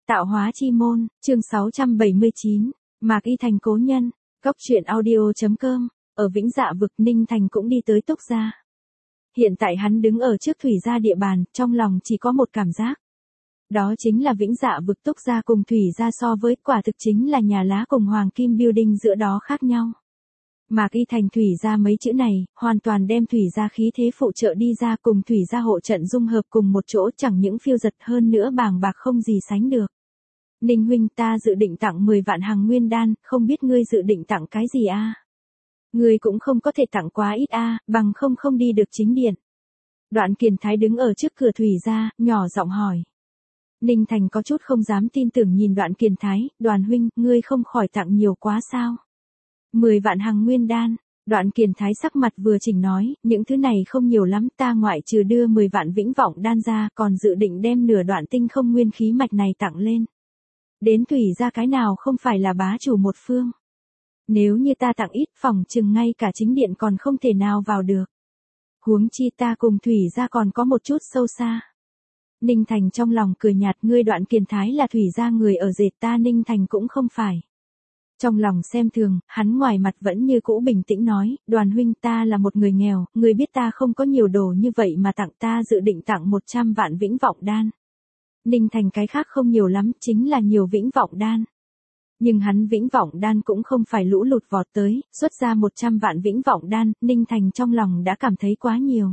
Tạo hóa chi môn, chương 679, Mạc Y Thành cố nhân, Cóc truyện audio.com, ở Vĩnh Dạ vực Ninh Thành cũng đi tới Túc Gia. Hiện tại hắn đứng ở trước Thủy Gia địa bàn, trong lòng chỉ có một cảm giác. Đó chính là Vĩnh Dạ vực Túc Gia cùng Thủy Gia so với quả thực chính là nhà lá cùng Hoàng Kim Building giữa đó khác nhau. Mạc Y Thành Thủy Gia mấy chữ này, hoàn toàn đem Thủy Gia khí thế phụ trợ đi ra cùng Thủy Gia hộ trận dung hợp cùng một chỗ chẳng những phiêu giật hơn nữa bàng bạc không gì sánh được. Ninh huynh ta dự định tặng 10 vạn hằng nguyên đan, không biết ngươi dự định tặng cái gì a? Ngươi cũng không có thể tặng quá ít a, bằng không đi được chính điện. Đoạn Kiền Thái đứng ở trước cửa Thủy Gia, nhỏ giọng hỏi. Ninh Thành có chút không dám tin tưởng nhìn Đoạn Kiền Thái, Đoàn huynh, ngươi không khỏi tặng nhiều quá sao? 10 vạn hằng nguyên đan, Đoạn Kiền Thái sắc mặt vừa chỉnh nói, những thứ này không nhiều lắm, ta ngoại trừ đưa 10 vạn vĩnh vọng đan ra, còn dự định đem nửa đoạn tinh không nguyên khí mạch này tặng lên. Đến Thủy Gia cái nào không phải là bá chủ một phương. Nếu như ta tặng ít, phòng chừng ngay cả chính điện còn không thể nào vào được. Huống chi ta cùng Thủy Gia còn có một chút sâu xa. Ninh Thành trong lòng cười nhạt, ngươi Đoạn Kiền Thái là Thủy Gia người ở dệt, ta Ninh Thành cũng không phải. Trong lòng xem thường, hắn ngoài mặt vẫn như cũ bình tĩnh nói, Đoàn huynh ta là một người nghèo, ngươi biết ta không có nhiều đồ như vậy mà tặng, ta dự định tặng 100 vạn vĩnh vọng đan. Ninh Thành cái khác không nhiều lắm, chính là nhiều vĩnh vọng đan. Nhưng hắn vĩnh vọng đan cũng không phải lũ lụt vọt tới, xuất ra 100 vạn vĩnh vọng đan, Ninh Thành trong lòng đã cảm thấy quá nhiều.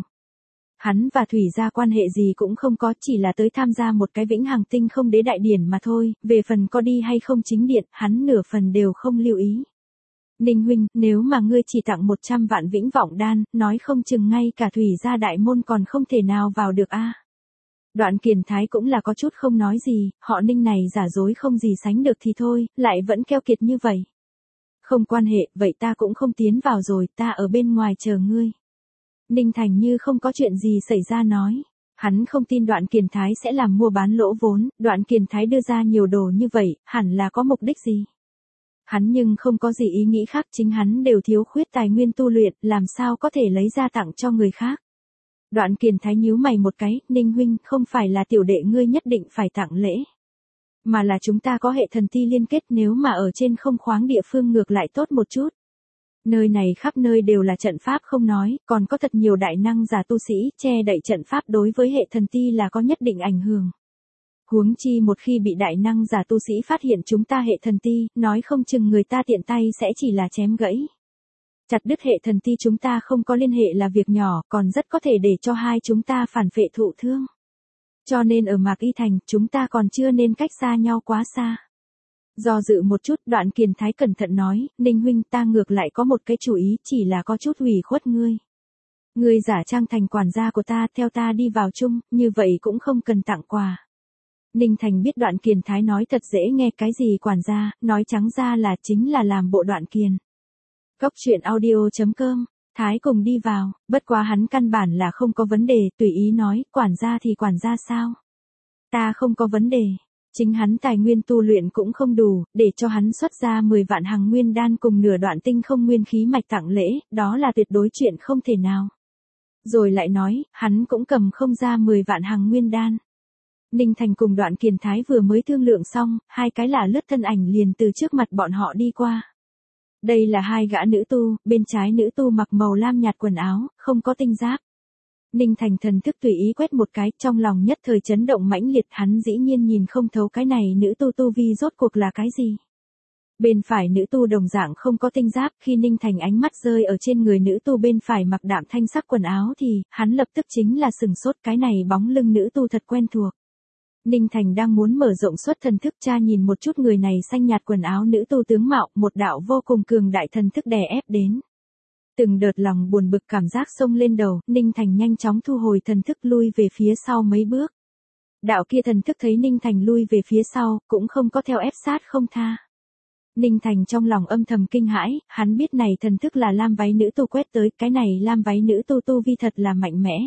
Hắn và Thủy Gia quan hệ gì cũng không có, chỉ là tới tham gia một cái vĩnh hằng tinh không đế đại điển mà thôi, về phần có đi hay không chính điện, hắn nửa phần đều không lưu ý. Ninh huynh, nếu mà ngươi chỉ tặng 100 vạn vĩnh vọng đan, nói không chừng ngay cả Thủy Gia đại môn còn không thể nào vào được a. Đoạn Kiền Thái cũng là có chút không nói gì, họ Ninh này giả dối không gì sánh được thì thôi, lại vẫn keo kiệt như vậy. Không quan hệ, vậy ta cũng không tiến vào rồi, ta ở bên ngoài chờ ngươi. Ninh Thành như không có chuyện gì xảy ra nói. Hắn không tin Đoạn Kiền Thái sẽ làm mua bán lỗ vốn, Đoạn Kiền Thái đưa ra nhiều đồ như vậy, hẳn là có mục đích gì. Hắn nhưng không có gì ý nghĩ khác, chính hắn đều thiếu khuyết tài nguyên tu luyện, làm sao có thể lấy ra tặng cho người khác. Đoạn Kiền Thái nhíu mày một cái, Ninh huynh, không phải là tiểu đệ ngươi nhất định phải tặng lễ. Mà là chúng ta có hệ thần ti liên kết, nếu mà ở trên không khoáng địa phương ngược lại tốt một chút. Nơi này khắp nơi đều là trận pháp không nói, còn có thật nhiều đại năng giả tu sĩ, che đậy trận pháp đối với hệ thần ti là có nhất định ảnh hưởng. Huống chi một khi bị đại năng giả tu sĩ phát hiện chúng ta hệ thần ti, nói không chừng người ta tiện tay sẽ chỉ là chém gãy. Chặt đứt hệ thần ti chúng ta không có liên hệ là việc nhỏ, còn rất có thể để cho hai chúng ta phản phệ thụ thương. Cho nên ở Mạc Y Thành, chúng ta còn chưa nên cách xa nhau quá xa. Do dự một chút, Đoạn Kiền Thái cẩn thận nói, Ninh huynh ta ngược lại có một cái chủ ý, chỉ là có chút ủy khuất ngươi. Ngươi giả trang thành quản gia của ta, theo ta đi vào chung, như vậy cũng không cần tặng quà. Ninh Thành biết Đoạn Kiền Thái nói thật dễ nghe, cái gì quản gia, nói trắng ra là chính là làm bộ Đoạn Kiền. Cóc truyện audio.com, Thái cùng đi vào, bất quá hắn căn bản là không có vấn đề, tùy ý nói, quản gia thì quản gia sao? Ta không có vấn đề. Chính hắn tài nguyên tu luyện cũng không đủ, để cho hắn xuất ra 10 vạn hằng nguyên đan cùng nửa đoạn tinh không nguyên khí mạch tặng lễ, đó là tuyệt đối chuyện không thể nào. Rồi lại nói, hắn cũng cầm không ra 10 vạn hằng nguyên đan. Ninh Thành cùng Đoạn Kiền Thái vừa mới thương lượng xong, hai cái là lướt thân ảnh liền từ trước mặt bọn họ đi qua. Đây là hai gã nữ tu, bên trái nữ tu mặc màu lam nhạt quần áo, không có tinh giáp. Ninh Thành thần thức tùy ý quét một cái, trong lòng nhất thời chấn động mãnh liệt, hắn dĩ nhiên nhìn không thấu cái này nữ tu tu vi rốt cuộc là cái gì. Bên phải nữ tu đồng dạng không có tinh giáp, khi Ninh Thành ánh mắt rơi ở trên người nữ tu bên phải mặc đạm thanh sắc quần áo thì, hắn lập tức chính là sừng sốt, cái này bóng lưng nữ tu thật quen thuộc. Ninh Thành đang muốn mở rộng xuất thần thức tra nhìn một chút người này xanh nhạt quần áo nữ tu tướng mạo, một đạo vô cùng cường đại thần thức đè ép đến. Từng đợt lòng buồn bực cảm giác xông lên đầu, Ninh Thành nhanh chóng thu hồi thần thức lui về phía sau mấy bước. Đạo kia thần thức thấy Ninh Thành lui về phía sau, cũng không có theo ép sát không tha. Ninh Thành trong lòng âm thầm kinh hãi, hắn biết này thần thức là lam váy nữ tu quét tới, cái này lam váy nữ tu tu vi thật là mạnh mẽ.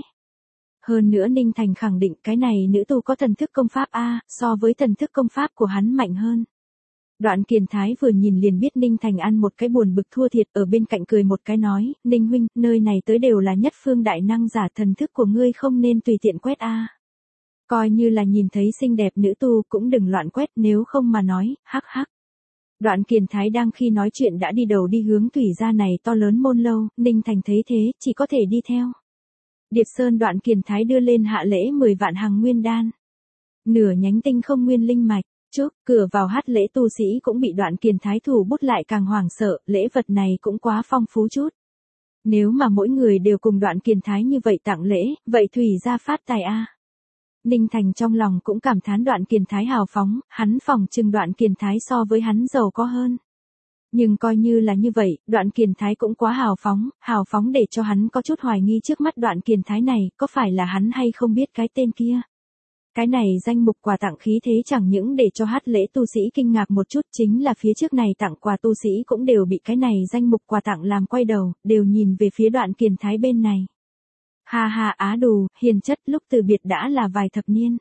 Hơn nữa Ninh Thành khẳng định cái này nữ tu có thần thức công pháp A, so với thần thức công pháp của hắn mạnh hơn. Đoạn Kiền Thái vừa nhìn liền biết Ninh Thành ăn một cái buồn bực thua thiệt, ở bên cạnh cười một cái nói, Ninh huynh, nơi này tới đều là nhất phương đại năng giả, thần thức của ngươi không nên tùy tiện quét A. Coi như là nhìn thấy xinh đẹp nữ tu cũng đừng loạn quét nếu không mà nói, hắc hắc. Đoạn Kiền Thái đang khi nói chuyện đã đi đầu đi hướng thủy gia này to lớn môn lâu, Ninh Thành thấy thế, chỉ có thể đi theo. Điệp Sơn Đoạn Kiền Thái đưa lên hạ lễ 10 vạn hằng nguyên đan. Nửa nhánh tinh không nguyên linh mạch, chúc, cửa vào hát lễ tu sĩ cũng bị Đoạn Kiền Thái thủ bút lại càng hoảng sợ, lễ vật này cũng quá phong phú chút. Nếu mà mỗi người đều cùng Đoạn Kiền Thái như vậy tặng lễ, vậy thủy gia phát tài a. Ninh Thành trong lòng cũng cảm thán Đoạn Kiền Thái hào phóng, hắn phỏng chừng Đoạn Kiền Thái so với hắn giàu có hơn. Nhưng coi như là như vậy, Đoạn Kiền Thái cũng quá hào phóng để cho hắn có chút hoài nghi trước mắt Đoạn Kiền Thái này, có phải là hắn hay không biết cái tên kia. Cái này danh mục quà tặng khí thế chẳng những để cho hát lễ tu sĩ kinh ngạc một chút, chính là phía trước này tặng quà tu sĩ cũng đều bị cái này danh mục quà tặng làm quay đầu, đều nhìn về phía Đoạn Kiền Thái bên này. Ha ha á đù, hiền chất lúc từ biệt đã là vài thập niên.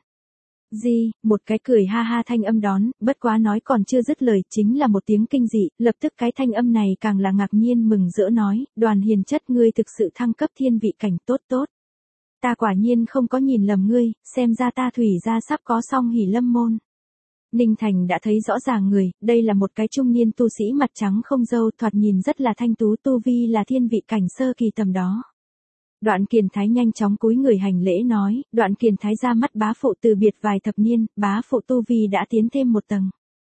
Một cái cười ha ha thanh âm đón, bất quá nói còn chưa dứt lời chính là một tiếng kinh dị, lập tức cái thanh âm này càng là ngạc nhiên mừng rỡ nói, Đoàn hiền chất ngươi thực sự thăng cấp thiên vị cảnh tốt tốt. Ta quả nhiên không có nhìn lầm ngươi, xem ra ta thủy gia sắp có xong hỉ lâm môn. Ninh Thành đã thấy rõ ràng người, đây là một cái trung niên tu sĩ mặt trắng không râu, thoạt nhìn rất là thanh tú, tu vi là thiên vị cảnh sơ kỳ tầm đó. Đoạn Kiền Thái nhanh chóng cúi người hành lễ nói, Đoạn Kiền Thái ra mắt bá phụ từ biệt vài thập niên, bá phụ tu vi đã tiến thêm một tầng.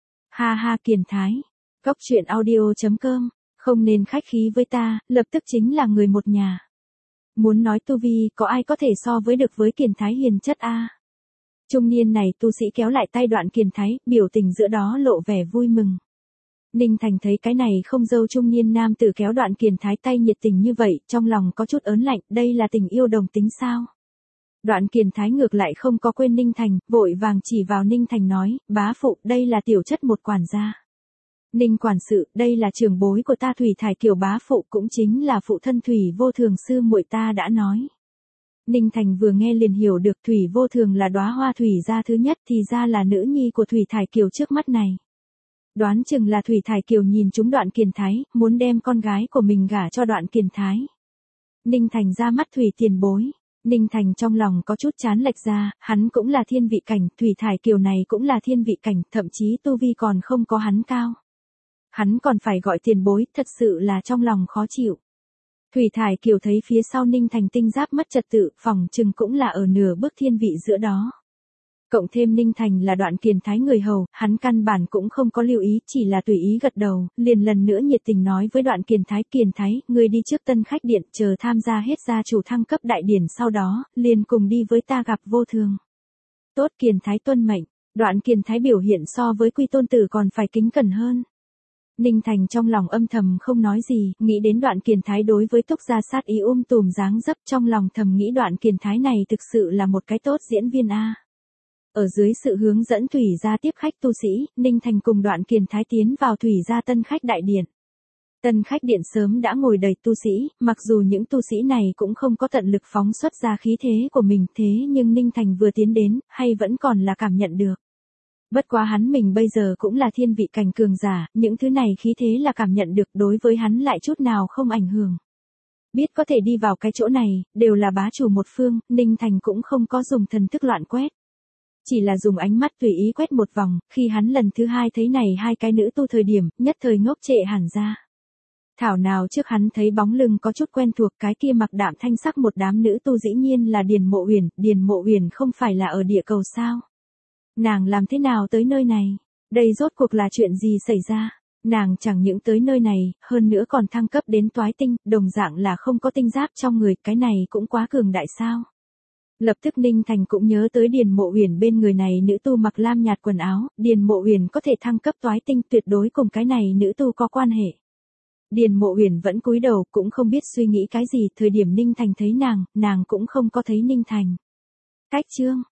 Ha ha Kiền Thái, Cốc truyện audio.com, không nên khách khí với ta, lập tức chính là người một nhà. Muốn nói tu vi, có ai có thể so với được với Kiền Thái hiền chất a? Trung niên này tu sĩ kéo lại tay Đoạn Kiền Thái, biểu tình giữa đó lộ vẻ vui mừng. Ninh Thành thấy cái này không dâu trung niên nam tử kéo Đoạn Kiền Thái tay nhiệt tình như vậy, trong lòng có chút ớn lạnh, đây là tình yêu đồng tính sao? Đoạn Kiền Thái ngược lại không có quên Ninh Thành, vội vàng chỉ vào Ninh Thành nói, bá phụ, đây là tiểu chất một quản gia. Ninh quản sự, đây là trưởng bối của ta Thủy Thải Kiều bá phụ, cũng chính là phụ thân Thủy Vô Thường sư muội ta đã nói. Ninh Thành vừa nghe liền hiểu được Thủy Vô Thường là đóa hoa thủy gia thứ nhất thì ra là nữ nhi của Thủy Thải Kiều trước mắt này. Đoán chừng là Thủy Thải Kiều nhìn trúng Đoạn Kiền Thái, muốn đem con gái của mình gả cho Đoạn Kiền Thái. Ninh Thành ra mắt Thủy tiền bối. Ninh Thành trong lòng có chút chán lệch ra, hắn cũng là thiên vị cảnh, Thủy Thải Kiều này cũng là thiên vị cảnh, thậm chí tu vi còn không có hắn cao. Hắn còn phải gọi tiền bối, thật sự là trong lòng khó chịu. Thủy Thải Kiều thấy phía sau Ninh Thành tinh giáp mất trật tự, phỏng chừng cũng là ở nửa bước thiên vị giữa đó. Cộng thêm Ninh Thành là Đoạn Kiền Thái người hầu, hắn căn bản cũng không có lưu ý, chỉ là tùy ý gật đầu, liền lần nữa nhiệt tình nói với Đoạn Kiền Thái, ngươi đi trước tân khách điện, chờ tham gia hết gia chủ thăng cấp đại điển sau đó, liền cùng đi với ta gặp Vô Thường. Tốt Kiền Thái tuân mệnh, Đoạn Kiền Thái biểu hiện so với Quy tôn tử còn phải kính cẩn hơn. Ninh Thành trong lòng âm thầm không nói gì, nghĩ đến Đoạn Kiền Thái đối với Túc gia sát ý tùm dáng dấp, trong lòng thầm nghĩ Đoạn Kiền Thái này thực sự là một cái tốt diễn viên a. Ở dưới sự hướng dẫn Thủy gia tiếp khách tu sĩ, Ninh Thành cùng Đoạn Kiền Thái tiến vào Thủy gia tân khách đại điện. Tân khách điện sớm đã ngồi đầy tu sĩ, mặc dù những tu sĩ này cũng không có tận lực phóng xuất ra khí thế của mình, thế nhưng Ninh Thành vừa tiến đến, hay vẫn còn là cảm nhận được. Bất quá hắn mình bây giờ cũng là thiên vị cảnh cường giả, những thứ này khí thế là cảm nhận được, đối với hắn lại chút nào không ảnh hưởng. Biết có thể đi vào cái chỗ này, đều là bá chủ một phương, Ninh Thành cũng không có dùng thần thức loạn quét. Chỉ là dùng ánh mắt tùy ý quét một vòng, khi hắn lần thứ hai thấy này hai cái nữ tu thời điểm, nhất thời ngốc trệ hẳn ra. Thảo nào trước hắn thấy bóng lưng có chút quen thuộc, cái kia mặc đạm thanh sắc một đám nữ tu dĩ nhiên là Điền Mộ Uyển không phải là ở địa cầu sao? Nàng làm thế nào tới nơi này? Đây rốt cuộc là chuyện gì xảy ra? Nàng chẳng những tới nơi này, hơn nữa còn thăng cấp đến toái tinh, đồng dạng là không có tinh giáp trong người, cái này cũng quá cường đại sao? Lập tức Ninh Thành cũng nhớ tới Điền Mộ Uyển bên người này nữ tu mặc lam nhạt quần áo, Điền Mộ Uyển có thể thăng cấp toái tinh, tuyệt đối cùng cái này nữ tu có quan hệ. Điền Mộ Uyển vẫn cúi đầu, cũng không biết suy nghĩ cái gì, thời điểm Ninh Thành thấy nàng cũng không có thấy Ninh Thành. Cách chương